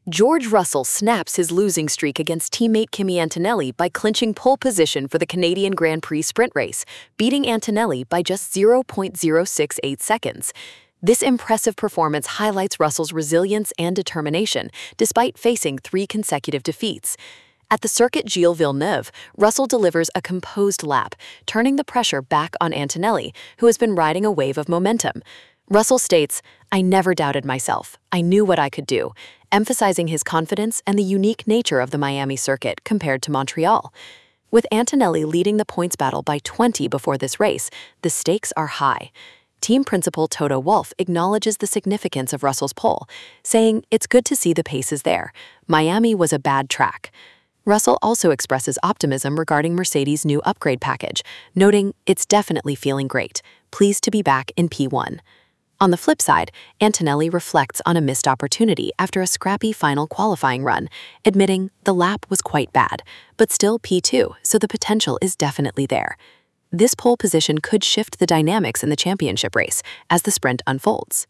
George Russell snaps his losing streak against teammate Kimi Antonelli by clinching pole position for the Canadian Grand Prix sprint race, beating Antonelli by just 0.068 seconds. This impressive performance highlights Russell's resilience and determination, despite facing 3 consecutive defeats. At the Circuit Gilles Villeneuve, Russell delivers a composed lap, turning the pressure back on Antonelli, who has been riding a wave of momentum. Russell states, "I never doubted myself. I knew what I could do," emphasizing his confidence and the unique nature of the Miami circuit compared to Montreal. With Antonelli leading the points battle by 20 before this race, the stakes are high. Team principal Toto Wolff acknowledges the significance of Russell's pole, saying, "It's good to see the pace is there. Miami was a bad track." Russell also expresses optimism regarding Mercedes' new upgrade package, noting, "It's definitely feeling great. Pleased to be back in P1. On the flip side, Antonelli reflects on a missed opportunity after a scrappy final qualifying run, admitting the lap was quite bad, but still P2, so the potential is definitely there. This pole position could shift the dynamics in the championship race as the sprint unfolds.